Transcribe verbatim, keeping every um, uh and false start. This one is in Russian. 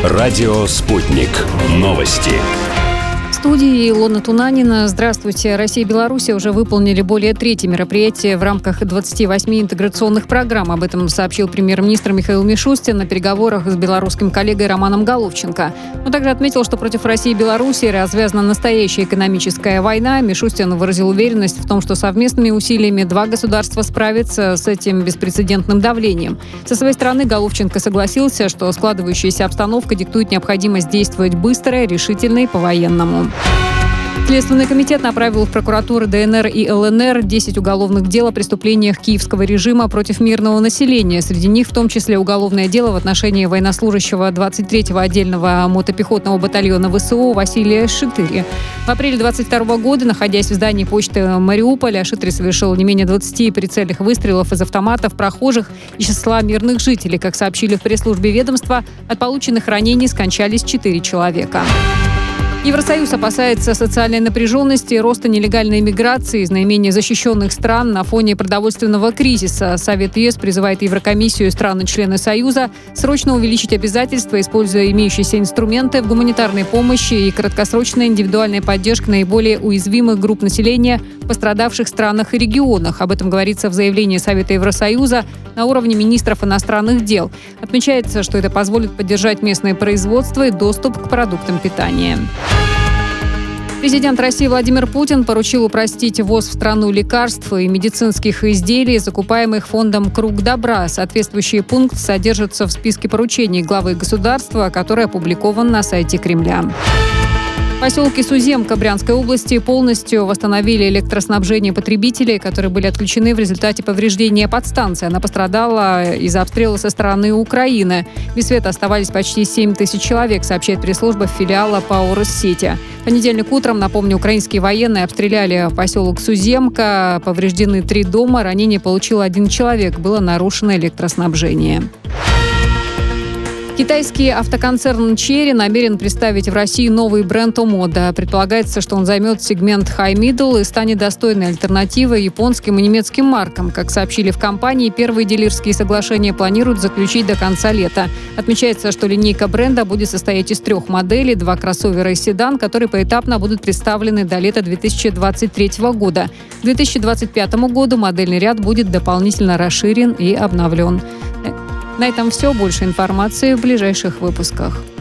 Радио «Спутник». Новости. В студии Илона Тунанина. Здравствуйте. Россия и Беларусь уже выполнили более трети мероприятия в рамках двадцати восьми интеграционных программ. Об этом сообщил премьер-министр Михаил Мишустин на переговорах с белорусским коллегой Романом Головченко. Он также отметил, что против России и Беларуси развязана настоящая экономическая война. Мишустин выразил уверенность в том, что совместными усилиями два государства справятся с этим беспрецедентным давлением. Со своей стороны Головченко согласился, что складывающаяся обстановка диктует необходимость действовать быстро, решительно и по-военному. Следственный комитет направил в прокуратуры ДНР и ЛНР десять уголовных дел о преступлениях киевского режима против мирного населения. Среди них в том числе уголовное дело в отношении военнослужащего двадцать третьего отдельного мотопехотного батальона ВСУ Василия Шитыри. В апреле двадцать второго года, находясь в здании почты Мариуполя, Шитыри совершил не менее двадцати прицельных выстрелов из автоматов прохожих из числа мирных жителей. Как сообщили в пресс-службе ведомства, от полученных ранений скончались четыре человека. Евросоюз опасается социальной напряженности и роста нелегальной миграции из наименее защищенных стран на фоне продовольственного кризиса. Совет ЕС призывает Еврокомиссию и страны-члены Союза срочно увеличить обязательства, используя имеющиеся инструменты в гуманитарной помощи и краткосрочной индивидуальной поддержке наиболее уязвимых групп населения в пострадавших странах и регионах. Об этом говорится в заявлении Совета Евросоюза на уровне министров иностранных дел. Отмечается, что это позволит поддержать местное производство и доступ к продуктам питания. Президент России Владимир Путин поручил упростить ввоз в страну лекарств и медицинских изделий, закупаемых фондом «Круг добра». Соответствующий пункт содержится в списке поручений главы государства, который опубликован на сайте Кремля. В поселке Суземка Брянской области полностью восстановили электроснабжение потребителей, которые были отключены в результате повреждения подстанции. Она пострадала из-за обстрела со стороны Украины. Без света оставались почти семь тысяч человек, сообщает пресс-служба филиала ПАО «Россети». В понедельник утром, напомню, украинские военные обстреляли поселок Суземка. Повреждены три дома, ранение получил один человек. Было нарушено электроснабжение. Китайский автоконцерн Chery намерен представить в России новый бренд Omoda. Предполагается, что он займет сегмент high-middle и станет достойной альтернативой японским и немецким маркам. Как сообщили в компании, первые дилерские соглашения планируют заключить до конца лета. Отмечается, что линейка бренда будет состоять из трех моделей, два кроссовера и седан, которые поэтапно будут представлены до лета две тысячи двадцать третьего года. К две тысячи двадцать пятому году модельный ряд будет дополнительно расширен и обновлен. На этом все. Больше информации в ближайших выпусках.